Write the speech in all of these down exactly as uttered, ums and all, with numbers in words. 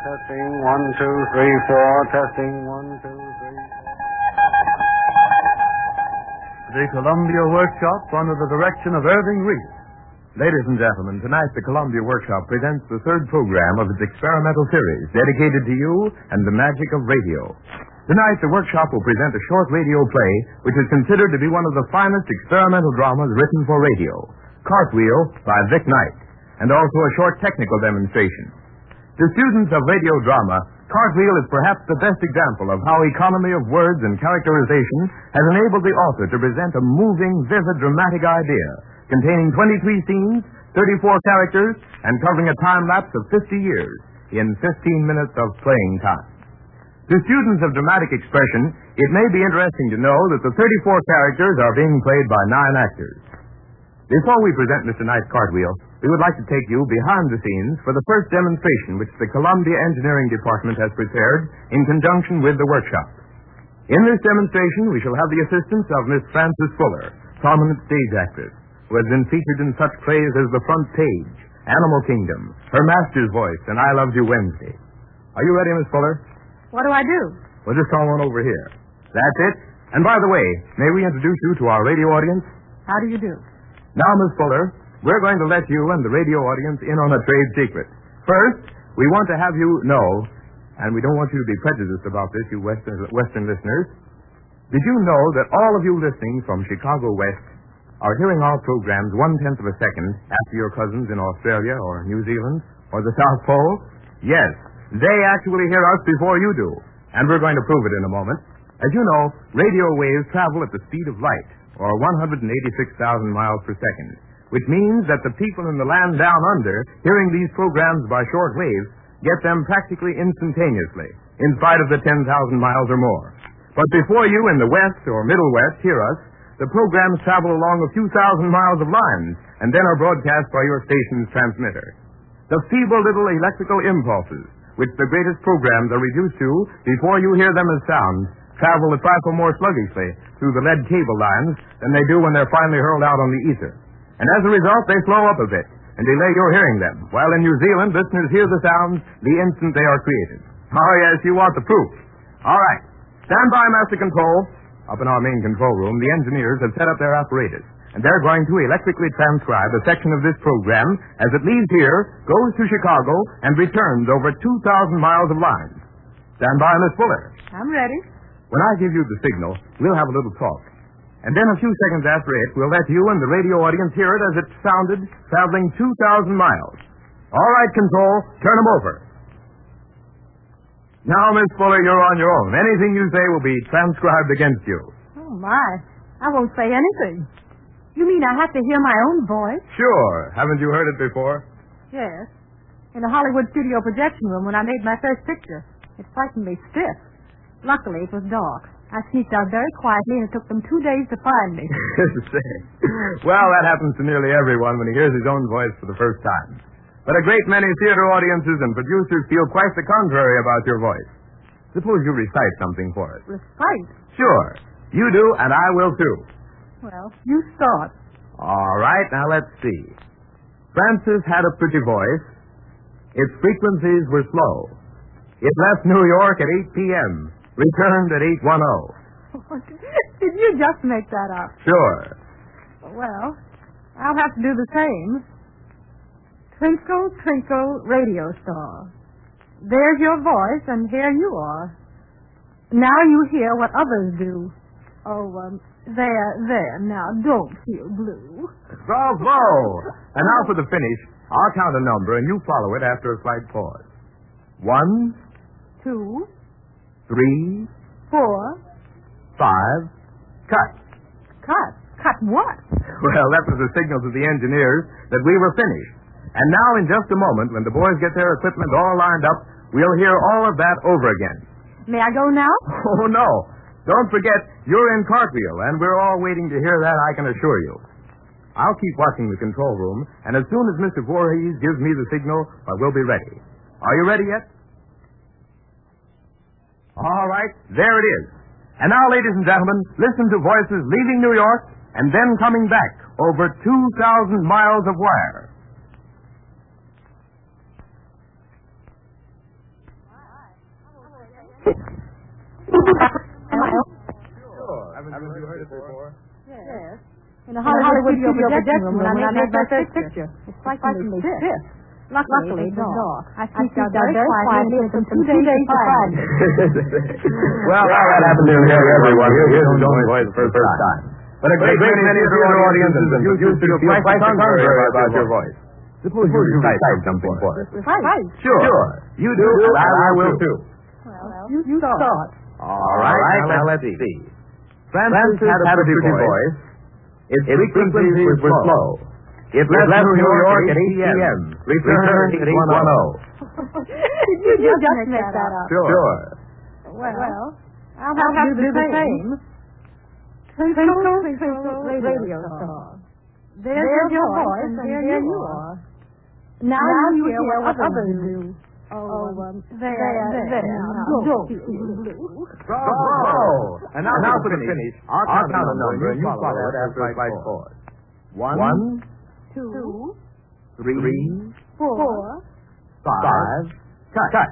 testing, one, two, three, four, testing, one, two, three, four. The Columbia Workshop under the direction of Irving Reese. Ladies and gentlemen, tonight the Columbia Workshop presents the third program of its experimental series dedicated to you and the magic of radio. Tonight the Workshop will present a short radio play which is considered to be one of the finest experimental dramas written for radio, Cartwheel by Vic Knight, and also a short technical demonstration. To students of radio drama, Cartwheel is perhaps the best example of how economy of words and characterization has enabled the author to present a moving, vivid, dramatic idea containing twenty-three scenes, thirty-four characters, and covering a time lapse of fifty years in fifteen minutes of playing time. To students of dramatic expression, it may be interesting to know that the thirty-four characters are being played by nine actors. Before we present Mister Knight's Cartwheel, we would like to take you behind the scenes for the first demonstration which the Columbia Engineering Department has prepared in conjunction with the workshop. In this demonstration, we shall have the assistance of Miss Frances Fuller, prominent stage actress, who has been featured in such plays as The Front Page, Animal Kingdom, Her Master's Voice, and I Loved You Wednesday. Are you ready, Miss Fuller? What do I do? Well, just come on over here. That's it. And by the way, may we introduce you to our radio audience? How do you do? Now, Miss Fuller, we're going to let you and the radio audience in on a trade secret. First, we want to have you know, and we don't want you to be prejudiced about this, you Western, Western listeners. Did you know that all of you listening from Chicago West are hearing our programs one-tenth of a second after your cousins in Australia or New Zealand or the South Pole? Yes, they actually hear us before you do, and we're going to prove it in a moment. As you know, radio waves travel at the speed of light, or one hundred eighty-six thousand miles per second, which means that the people in the land down under, hearing these programs by short waves, get them practically instantaneously, in spite of the ten thousand miles or more. But before you in the West or Middle West hear us, the programs travel along a few thousand miles of lines and then are broadcast by your station's transmitter. The feeble little electrical impulses, which the greatest programs are reduced to before you hear them as sound, travel a trifle more sluggishly through the lead cable lines than they do when they're finally hurled out on the ether. And as a result, they slow up a bit and delay your hearing them, while in New Zealand, listeners hear the sounds the instant they are created. Oh, yes, you want the proof. All right. Stand by, Master Control. Up in our main control room, the engineers have set up their apparatus, and they're going to electrically transcribe a section of this program as it leaves here, goes to Chicago, and returns over two thousand miles of lines. Stand by, Miss Fuller. I'm ready. When I give you the signal, we'll have a little talk. And then a few seconds after it, we'll let you and the radio audience hear it as it sounded, traveling two thousand miles. All right, Control, turn them over. Now, Miss Fuller, you're on your own. Anything you say will be transcribed against you. Oh, my. I won't say anything. You mean I have to hear my own voice? Sure. Haven't you heard it before? Yes. In the Hollywood studio projection room when I made my first picture. It frightened me stiff. Luckily, it was dark. I sneaked out very quietly, and it took them two days to find me. Well, that happens to nearly everyone when he hears his own voice for the first time. But a great many theater audiences and producers feel quite the contrary about your voice. Suppose you recite something for us. Recite? Sure. You do, and I will, too. Well, you start. All right, now let's see. Frances had a pretty voice. Its frequencies were slow. It left New York at eight p.m., returned at eight ten. Did you just make that up? Sure. Well, I'll have to do the same. Twinkle, twinkle, radio star. There's your voice, and here you are. Now you hear what others do. Oh, um, there, there. Now, don't feel blue. Bravo! And now for the finish. I'll count a number, and you follow it after a slight pause. One, two, three, four, five, cut. Cut? Cut what? Well, that was the signal to the engineers that we were finished. And now, in just a moment, when the boys get their equipment all lined up, we'll hear all of that over again. May I go now? Oh, no. Don't forget, you're in Cartwheel, and we're all waiting to hear that, I can assure you. I'll keep watching the control room, and as soon as Mister Voorhees gives me the signal, uh, we'll be ready. Are you ready yet? All right, there it is. And now, ladies and gentlemen, listen to voices leaving New York and then coming back over two thousand miles of wire. Sure. Haven't you heard it before? Yes. In a Hollywood studio projection room when I made my first picture. It's frightfully stiff. Luckily, it was dark. I sneaked out very quietly and took some two days to find it. Well, that happened to nearly everyone who hears his own voice for the first time. But a great many theater audiences and used to feel quite contrary about your voice. Suppose you recite something for us. Right. Sure. Sure. You do, and I will too. Well, you, you thought. All right, now let's see. Francis had a pretty voice. Its frequencies were slow. It left New York at eight p.m. Returned at eight ten. You just make that up. Sure. Well, I'll have, I'll have to do the same. Twinkle, twinkle, radio star. There's, There's your voice, and there, there you are. Now, now you hear what others do. Oh, um, there, there, there. there. Now, don't you blue. Bravo! And now, now for the finish, I'll count a number, and you follow it after I fight four. One, One two, three, three four, five, cut. cut.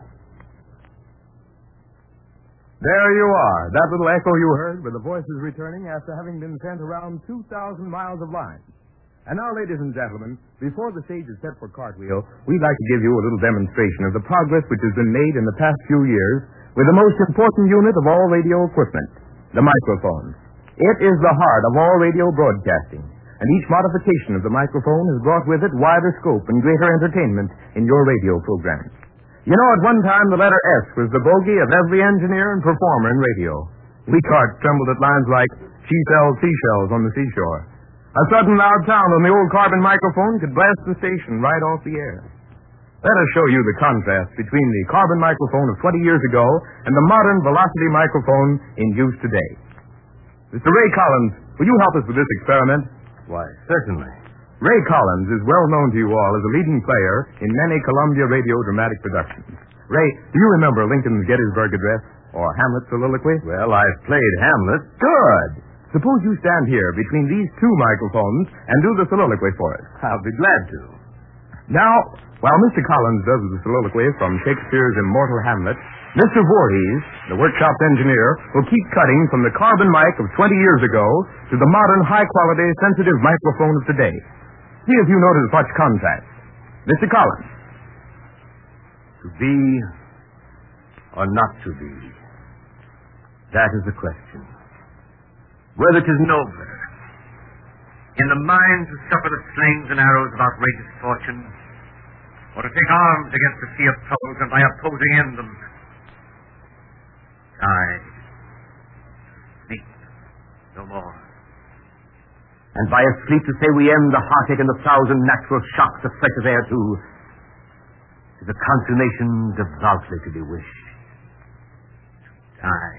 There you are. That little echo you heard with the voices returning after having been sent around two thousand miles of line. And now, ladies and gentlemen, before the stage is set for cartwheel, we'd like to give you a little demonstration of the progress which has been made in the past few years with the most important unit of all radio equipment, the microphone. It is the heart of all radio broadcasting, and each modification of the microphone has brought with it wider scope and greater entertainment in your radio programs. You know, at one time, the letter S was the bogey of every engineer and performer in radio. Leacock trembled at lines like, she sells seashells on the seashore. A sudden loud sound on the old carbon microphone could blast the station right off the air. Let us show you the contrast between the carbon microphone of twenty years ago and the modern velocity microphone in use today. Mister Ray Collins, will you help us with this experiment? Why, certainly. Ray Collins is well known to you all as a leading player in many Columbia radio dramatic productions. Ray, do you remember Lincoln's Gettysburg Address or Hamlet's soliloquy? Well, I've played Hamlet. Good. Suppose you stand here between these two microphones and do the soliloquy for us. I'll be glad to. Now, while Mister Collins does the soliloquy from Shakespeare's immortal Hamlet, Mister Voorhees, the workshop engineer, will keep cutting from the carbon mic of twenty years ago to the modern high-quality sensitive microphone of today. See if you notice much contrast. Mister Collins. To be or not to be, that is the question. Whether it is nobler in the mind to suffer the slings and arrows of outrageous fortune, or to take arms against the sea of troubles and by opposing end them, die, sleep no more. And by a sleep to say we end the heartache and the thousand natural shocks of fresh air too, is a consummation devoutly to be wished. To die.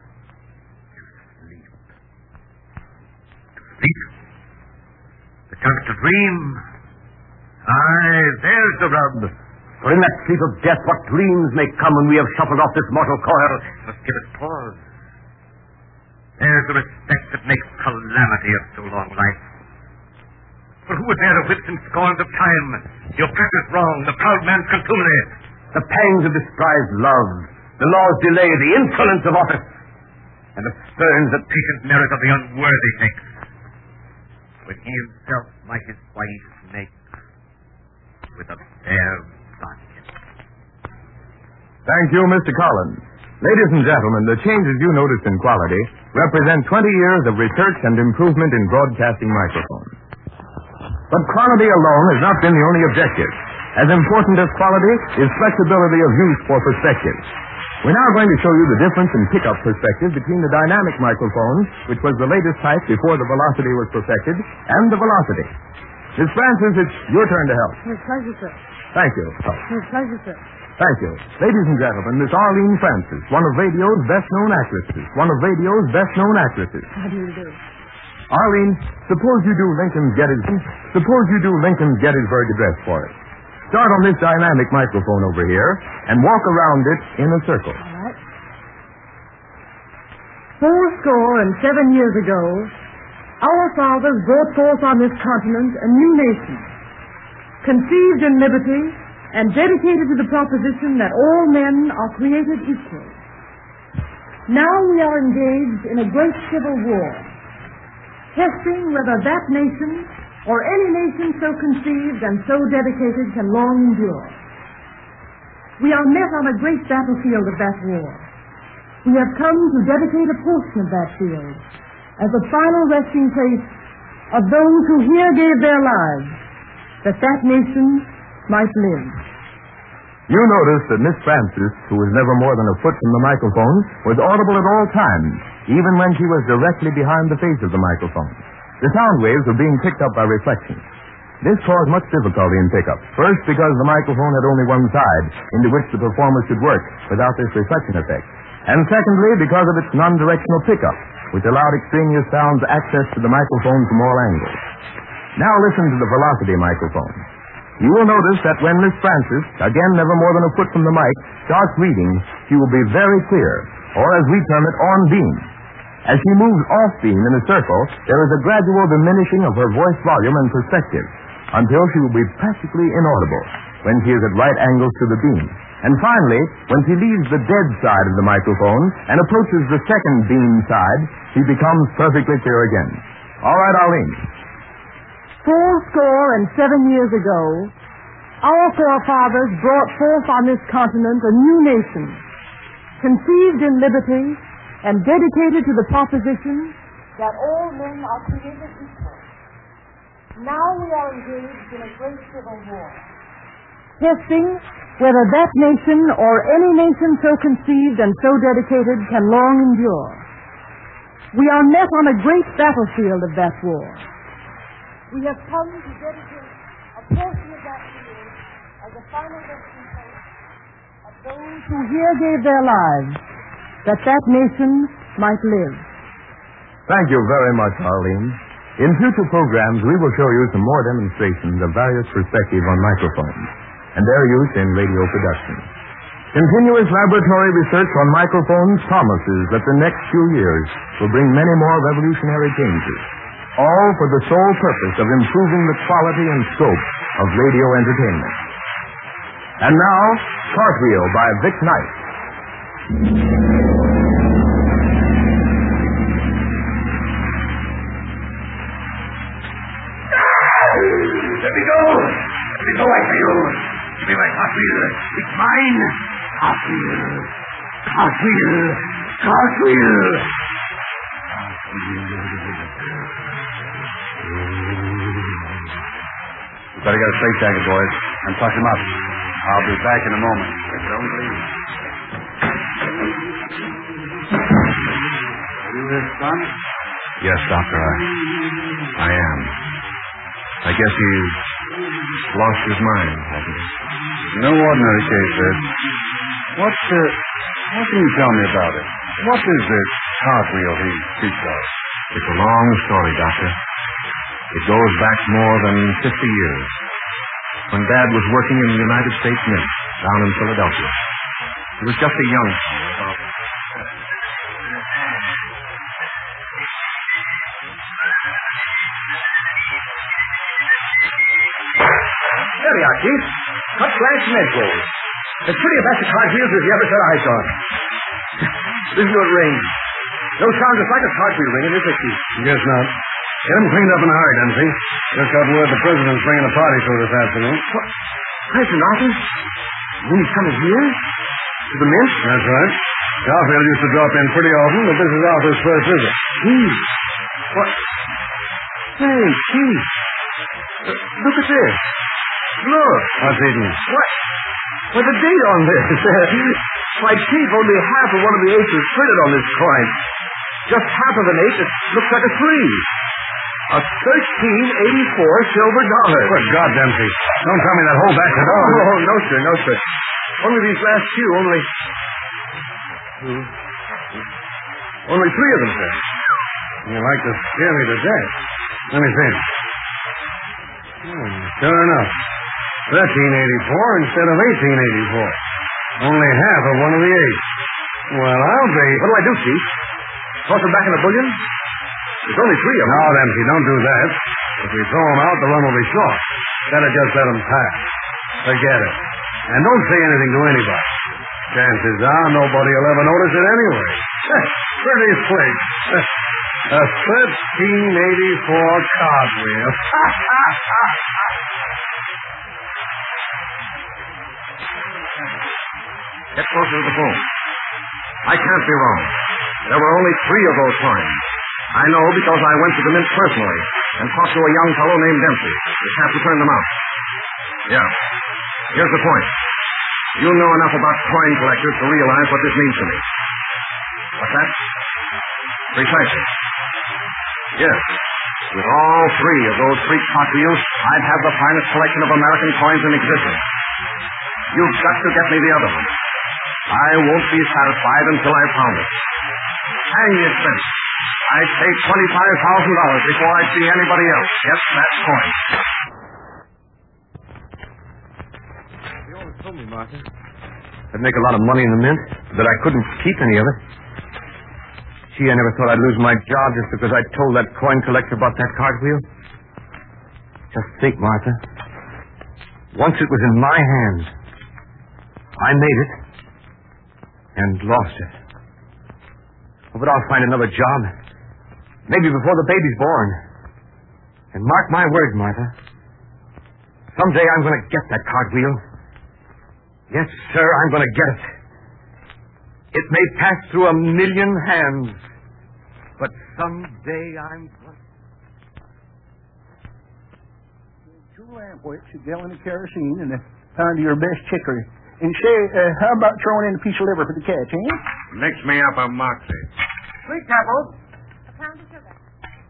Sleep. The chance to dream. Aye, there's the rub. For in that sleep of death, what dreams may come when we have shuffled off this mortal coil must give us pause. There's the respect that makes calamity of so long life. For who would bear the whips and scorns of time, the oppressor's wrong, the proud man's contumely, the pangs of despised love, the law's delay, the insolence of office, and the spurns that patient merit of the unworthy takes, when he himself might his wife make with a bare body. Thank you, Mister Collins. Ladies and gentlemen, the changes you noticed in quality represent twenty years of research and improvement in broadcasting microphones. But quality alone has not been the only objective. As important as quality is flexibility of use for perspective. We're now going to show you the difference in pickup perspective between the dynamic microphone, which was the latest type before the velocity was perfected, and the velocity. Miss Francis, it's your turn to help. With pleasure, sir. Thank you. With pleasure, sir. Thank you. Ladies and gentlemen, Miss Arlene Francis, one of radio's best-known actresses. One of radio's best-known actresses. How do you do? Arlene, suppose you do Lincoln's Gettysburg. Suppose you do Lincoln's Gettysburg Address for us. Start on this dynamic microphone over here and walk around it in a circle. All right. Four score and seven years ago, our fathers brought forth on this continent a new nation, conceived in liberty and dedicated to the proposition that all men are created equal. Now we are engaged in a great civil war, testing whether that nation or any nation so conceived and so dedicated can long endure. We are met on a great battlefield of that war. We have come to dedicate a portion of that field as a final resting place of those who here gave their lives that that nation might live. You noticed that Miss Francis, who was never more than a foot from the microphone, was audible at all times, even when she was directly behind the face of the microphone. The sound waves were being picked up by reflections. This caused much difficulty in pickup. First, because the microphone had only one side, into which the performer should work without this reflection effect. And secondly, because of its non-directional pickup, which allowed extraneous sounds access to the microphone from all angles. Now listen to the velocity microphone. You will notice that when Miss Francis, again never more than a foot from the mic, starts reading, she will be very clear, or as we term it, on beam. As she moves off beam in a circle, there is a gradual diminishing of her voice volume and perspective, until she will be practically inaudible when she is at right angles to the beam. And finally, when she leaves the dead side of the microphone and approaches the second beam side, she becomes perfectly clear again. All right, Arlene. Four score and seven years ago, our forefathers brought forth on this continent a new nation, conceived in liberty and dedicated to the proposition that all men are created equal. Now we are engaged in a great civil war, testing whether that nation or any nation so conceived and so dedicated can long endure. We are met on a great battlefield of that war. We have come to dedicate a portion of that field as a final resting place of those who here gave their lives that that nation might live. Thank you very much, Arlene. In future programs, we will show you some more demonstrations of various perspectives on microphones and their use in radio production. Continuous laboratory research on microphones promises that the next few years will bring many more revolutionary changes, all for the sole purpose of improving the quality and scope of radio entertainment. And now, Cartwheel by Vic Knight. Let me go! Let me go, I feel! Give me my cartwheel! It's mine! Cartwheel! Cartwheel! Cartwheel! We better get a straight jacket, boys, and tuck him up. I'll be back in a moment. Don't leave. You his son? Yes, Doctor, I... I am. I guess he's lost his mind, hasn't he? No ordinary case, Ed. What, uh, what can you tell me about it? What is this cartwheel he speaks of? It's a long story, Doctor. It goes back more than fifty years. When Dad was working in the United States Mint down in Philadelphia. He was just a youngster. About... There we are, Chief. Cut glass and edge rolls. As pretty a batch of cartwheels as you ever set eyes on. Listen to it ring. No sound just like a cartwheel ringing, is it, Chief? Guess not. Get him cleaned up in a hurry, Dempsey. Just got word the president's bringing a party through this afternoon. What? President Arthur? You mean he's coming here? To the Mint? That's right. Garfield used to drop in pretty often, but this is Arthur's first visit. Chief. What? Hey, Chief. Uh, look at this. Look. What's eating? What? What's the date on this? Why, Chief, only half of one of the eights is printed on this coin. Just half of an eight that looks like a three. A thirteen eighty-four silver dollar. Good God, Dempsey. Don't tell me that whole batch at all. Oh, no, sir, no, sir. Only these last few, only... Hmm. Only three of them, sir. You like to scare me to death. Let me see. Hmm, sure enough. thirteen eighty-four instead of eighteen eighty-four. Only half of one of the eight. Well, I'll be... What do I do, Chief? Toss them back in the bullion? There's only three of them. No, Dempsey, don't do that. If we throw them out, the run will be short. Better just let them pass. Forget it. And don't say anything to anybody. Chances are nobody will ever notice it anyway. Pretty slick. A thirteen eighty-four cartwheel. Get closer to the phone. I can't be wrong. There were only three of those coins. I know because I went to the mint personally and talked to a young fellow named Dempsey. The chap who turned them out. Yeah. Here's the point. You know enough about coin collectors to realize what this means to me. What's that? Precisely. Yes. With all three of those three cartwheels, I'd have the finest collection of American coins in existence. You've got to get me the other one. I won't be satisfied until I've found it. Hang the expense. I'd pay twenty-five thousand dollars before I'd see anybody else get that coin. You always told me, Martha, I'd make a lot of money in the mint, but I couldn't keep any of it. Gee, I never thought I'd lose my job just because I told that coin collector about that cartwheel. Just think, Martha. Once it was in my hands, I made it and lost it. Oh, but I'll find another job. Maybe before the baby's born. And mark my words, Martha. Someday I'm going to get that cartwheel. Yes, sir, I'm going to get it. It may pass through a million hands, but someday I'm going. Two lamp wicks, a gallon of kerosene, and a pound of your best chicory. And say, uh, how about throwing in a piece of liver for the cat, eh? Mix me up a moxie. Sweet pebbles. A pound of sugar.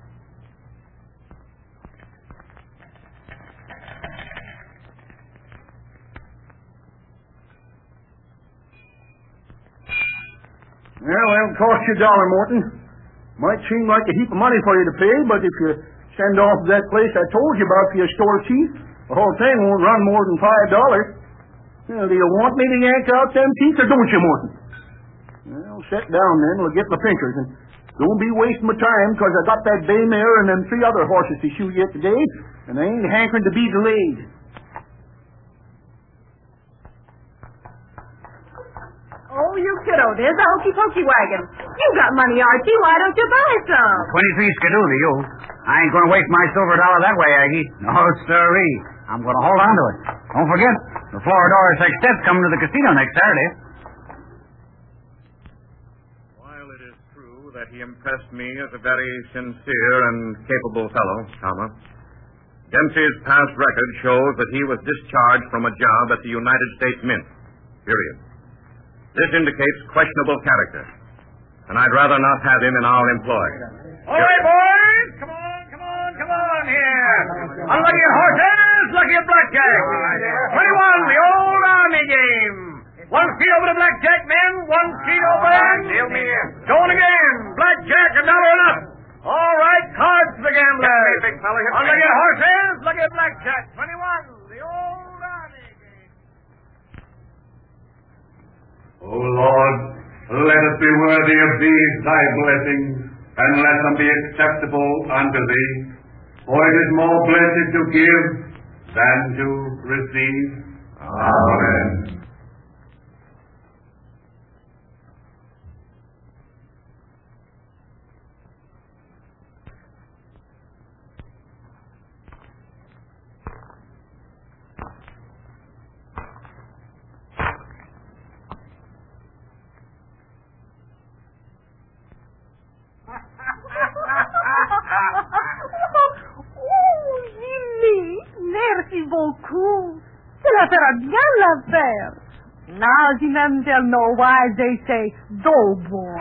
Well, that'll cost you a dollar, Morton. Might seem like a heap of money for you to pay, but if you send off to that place I told you about for your store teeth, the whole thing won't run more than five dollars. Well, do you want me to yank out them teeth, or don't you, Morton? Well, sit down then. We'll get my pincers, and don't be wasting my time, because I got that bay mare and them three other horses to shoe yet today, and I ain't hankering to be delayed. Oh, you kiddo, there's the hokey pokey wagon. You got money, Archie. Why don't you buy some? Twenty-three skidoo to you. I ain't going to waste my silver dollar that way, Aggie. No, sirree. I'm going to hold on to it. Don't forget, the Floridora Sextette's coming to the casino next Saturday. While it is true that he impressed me as a very sincere and capable fellow, comma, Dempsey's past record shows that he was discharged from a job at the United States Mint. Period. This indicates questionable character, and I'd rather not have him in our employ. All right, boys. Come on, come on, come on here. Unlucky horses, lucky blackjack. twenty-one, the old army game. One feet over the blackjack, men. One feet over and... Deal me in. Going again. Blackjack, a dollar and up. All right, cards for the gamblers. Big fella. Unlucky horses, lucky blackjack. twenty-one, the old army game. O Lord, let us be worthy of these thy blessings, and let them be acceptable unto thee. For it is more blessed to give than to receive. Amen. Merci beaucoup. Cela fera bien l'affaire. Now the men shall know why they say doughboy.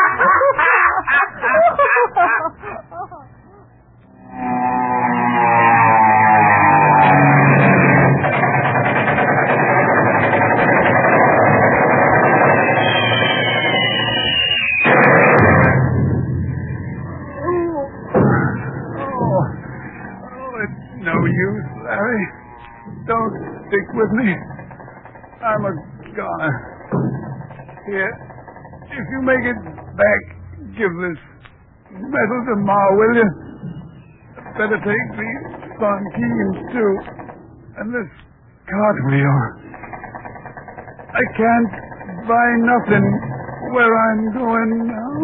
Don't stick with me. I'm a goner. Here, if you make it back, give this medal to Ma, will you? Better take the Son Keys, too. And this cartwheel. I can't buy nothing where I'm going now.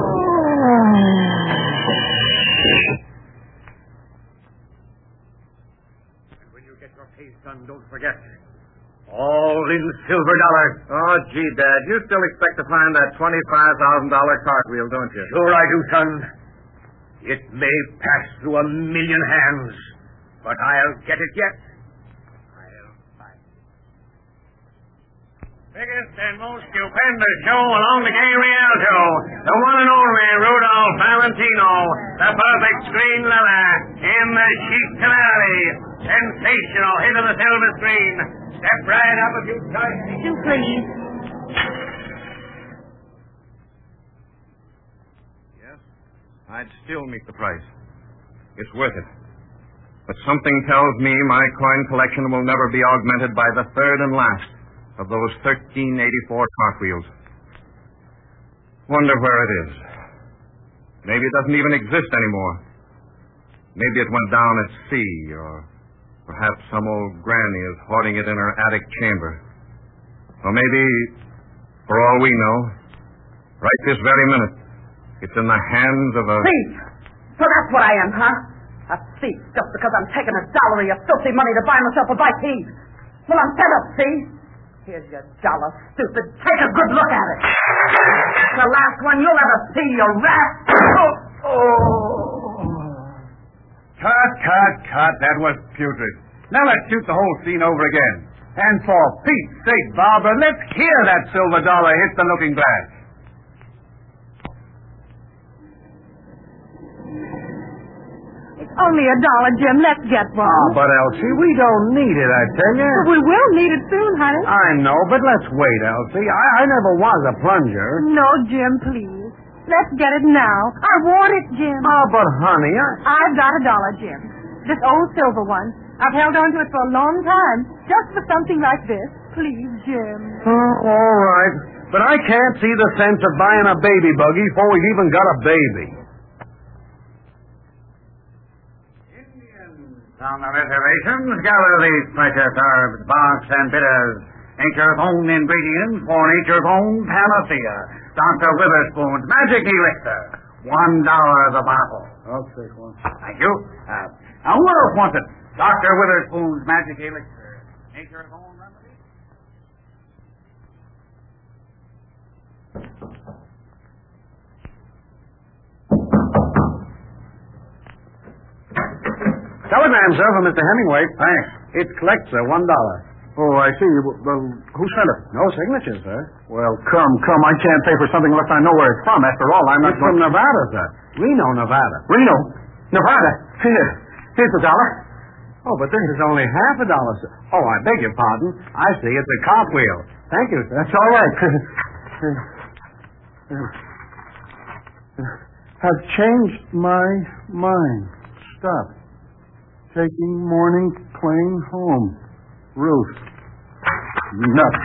And when you get your face done, don't forget. All in silver dollars. Oh, gee, Dad, you still expect to find that twenty-five thousand dollars cartwheel, don't you? Sure I do, son. It may pass through a million hands, but I'll get it yet. I'll find it. Biggest and most stupendous show along the Gay Rialto. The one and only Rudolph Valentino. The perfect screen lover in the Chic Canary. Sensational hit of the silver screen. Step right up if you touch. Do please. Yes, I'd still meet the price. It's worth it. But something tells me my coin collection will never be augmented by the third and last of those thirteen eighty-four cartwheels. Wonder where it is. Maybe it doesn't even exist anymore. Maybe it went down at sea, or perhaps some old granny is hoarding it in her attic chamber. Or maybe, for all we know, right this very minute, it's in the hands of a... Thief! So that's what I am, huh? A thief, just because I'm taking a dowry of filthy money to buy myself a bite to eat. Well, I'm fed up, see? Here's your dollar, stupid. Take a good look at it. The last one you'll ever see, you rat. Oh! oh. Cut, cut, cut. That was putrid. Now let's shoot the whole scene over again. And for Pete's sake, Barbara, let's hear that silver dollar hit the looking glass. Only a dollar, Jim. Let's get one. Oh, but Elsie, we don't need it, I tell you. But we will need it soon, honey. I know, but let's wait, Elsie. I, I never was a plunger. No, Jim, please. Let's get it now. I want it, Jim. Oh, but honey, I... I've got a dollar, Jim. This old silver one. I've held on to it for a long time, just for something like this. Please, Jim. Oh, all right. But I can't see the sense of buying a baby buggy before we've even got a baby. On the reservations, gather these precious herbs, barks, and bitters. Nature's own ingredients for nature's own panacea. Doctor Witherspoon's Magic Elixir. One dollar the bottle. I'll take one. Thank you. Uh, now, who else wants it? Doctor Witherspoon's Magic Elixir. Nature's own remedy. Telegram, sir, from Mister Hemingway. Thanks. It collects, sir, one dollar. Oh, I see. Well, who sent it? No signature, sir. Well, come, come. I can't pay for something unless I know where it's from. After all, I'm not It's from Nevada, sir. Reno, Nevada. Reno, Nevada. Here, here's a dollar. Oh, but this is only half a dollar, sir. Oh, I beg your pardon. I see. It's a cartwheel. Thank you, sir. That's all right. Have changed my mind. Stop. Taking morning plane home. Ruth. Nuts.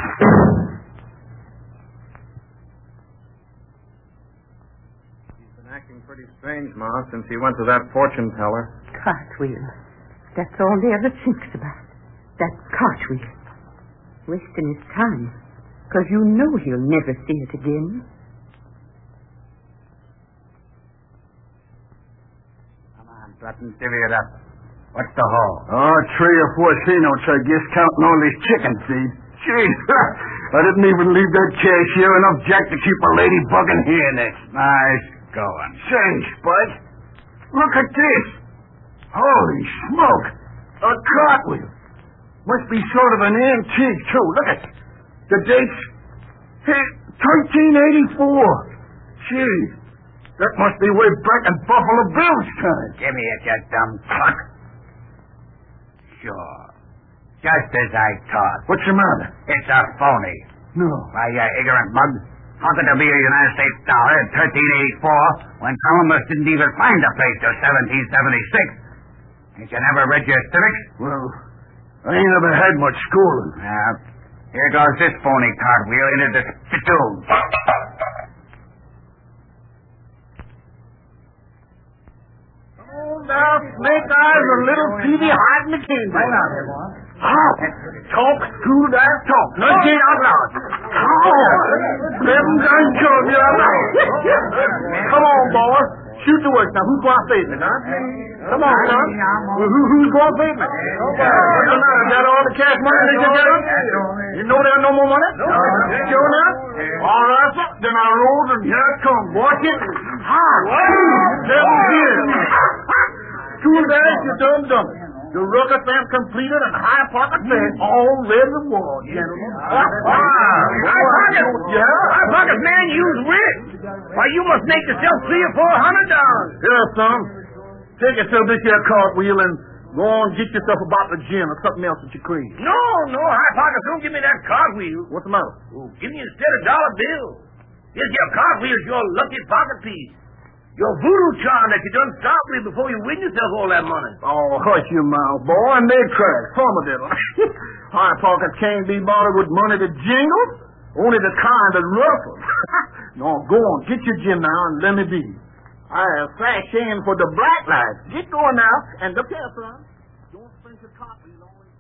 He's been acting pretty strange, Ma, since he went to that fortune teller. Cartwheel. That's all he ever thinks about. That cartwheel. Wasting his time. Because you know he'll never see it again. Come on, Button, divvy it up. What's the haul? Oh, three or four C-notes, I guess, counting all this chicken feed. Jeez, I didn't even leave that cashier enough jack to keep a lady bugging here next. Nice going. Say, Spud, look at this. Holy smoke. A cartwheel. Must be sort of an antique, too. Look at it. The date's thirteen eighty-four. Gee, that must be way back in Buffalo Bill's time. Give me it, you dumb fuck. Sure. Just as I thought. What's the matter? It's a phony. No. Why, you ignorant mug. How could there be a United States dollar in thirteen eighty-four when Columbus didn't even find a place till seventeen seventy-six? Ain't you never read your civics? Well, I ain't never had much schooling. Now, here goes this phony cartwheel into the spittoon. Oh, now, snake eyes, a little P V hot in the kingdom. Right out here, boy. Ah, talk, screw that talk. Let's get out loud. Oh, them done killed me out loud. Come on, boy. Shoot the work. Now, who's going to save me, huh? Come on, son. Well, who, who's going to save me? What's the matter? Got all the cash money they can get up? You know there's no more money? No. Sure enough? All right, sir. Then I rose and here it comes. Watch it. Ha! Seven years. Two days, you done done it. The ruckus stamp completed and High Pocket said all ready to war, gentlemen. Wow. High Pocket? Yeah? High Pocket, man, you's rich. Why, you must make yourself three or four hundred dollars. Here, son. Take yourself this here cartwheel and go on and get yourself a bottle of gin or something else that you crave. No, no, High Pocket, don't give me that cartwheel. What's the matter? Oh, give me instead a dollar bill. This your cartwheel's your lucky pocket piece. Your voodoo charm that you done stopped me before you win yourself all that money. Oh, hush your mouth, boy, and they crack. Some of them. High Pocket can't be bothered with money that jingles, only the kind that ruffles. No, go on, get your gin now and let me be. I have flashed in for the black light. Get going now, and look here, son. Don't spend your coffee on it.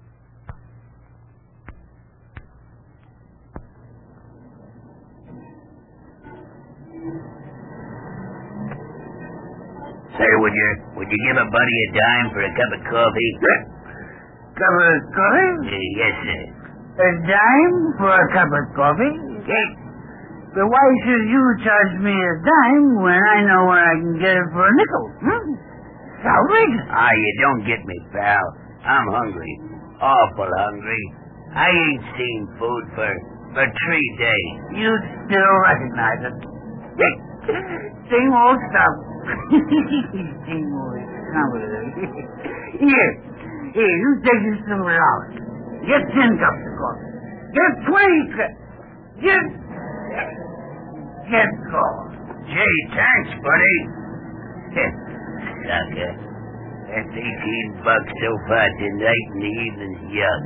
Say, would you would you give a buddy a dime for a cup of coffee? Cup of coffee? Uh, yes, sir. A dime for a cup of coffee? Yes. But why should you charge me a dime when I know where I can get it for a nickel? Hmm? It's outrageous. Ah, you don't get me, pal. I'm hungry. Awful hungry. I ain't seen food for, for three days. You still recognize it. Same old stuff. Same old stuff. Here. Here, you take this silver dollars. Get ten cups of coffee. Get twenty cups. Get... Get gone. Gee, thanks, buddy. Sucker. That's eighteen bucks so far tonight and the evening's young.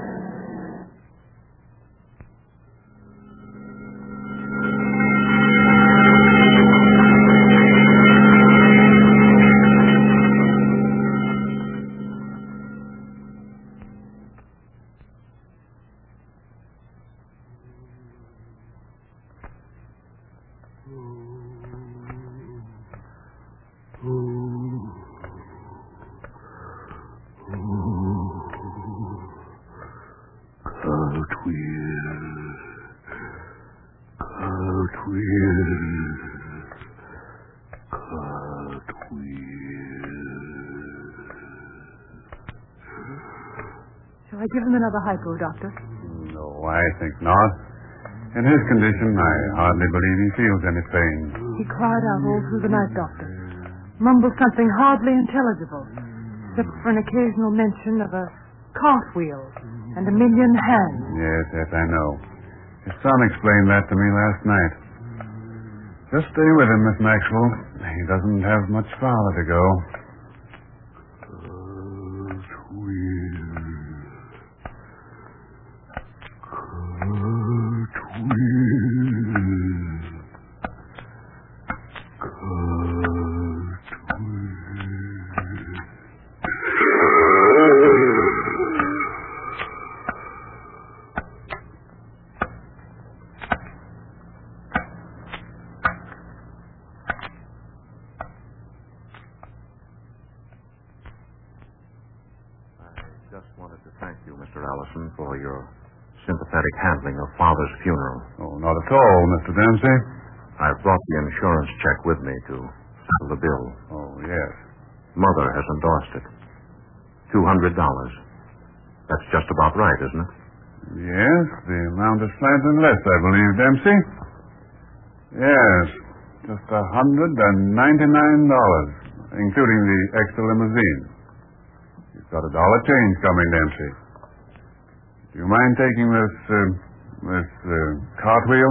Shall I give him another hypo, Doctor? No, I think not. In his condition, I hardly believe he feels any pain. He cried out all through the night, Doctor. Mumbled something hardly intelligible, except for an occasional mention of a cartwheel and a million hands. Yes, yes, I know. His son explained that to me last night. Just stay with him, Miss Maxwell. He doesn't have much farther to go. For your sympathetic handling of Father's funeral. Oh, not at all, Mister Dempsey. I've brought the insurance check with me to settle the bill. Oh, yes. Mother has endorsed it. Two hundred dollars. That's just about right, isn't it? Yes, the amount is slightly less, I believe, Dempsey. Yes, just a hundred and ninety-nine dollars, including the extra limousine. You've got a dollar change coming, Dempsey. Do you mind taking this, uh, this, uh, cartwheel?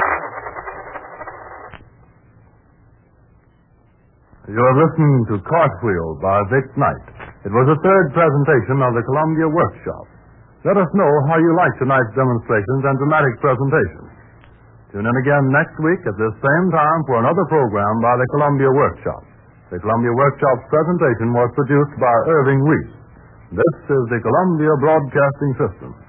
You are listening to Cartwheel by Vic Knight. It was a third presentation of the Columbia Workshop. Let us know how you like tonight's demonstrations and dramatic presentations. Tune in again next week at this same time for another program by the Columbia Workshop. The Columbia Workshop's presentation was produced by Irving Reese. This is the Columbia Broadcasting System.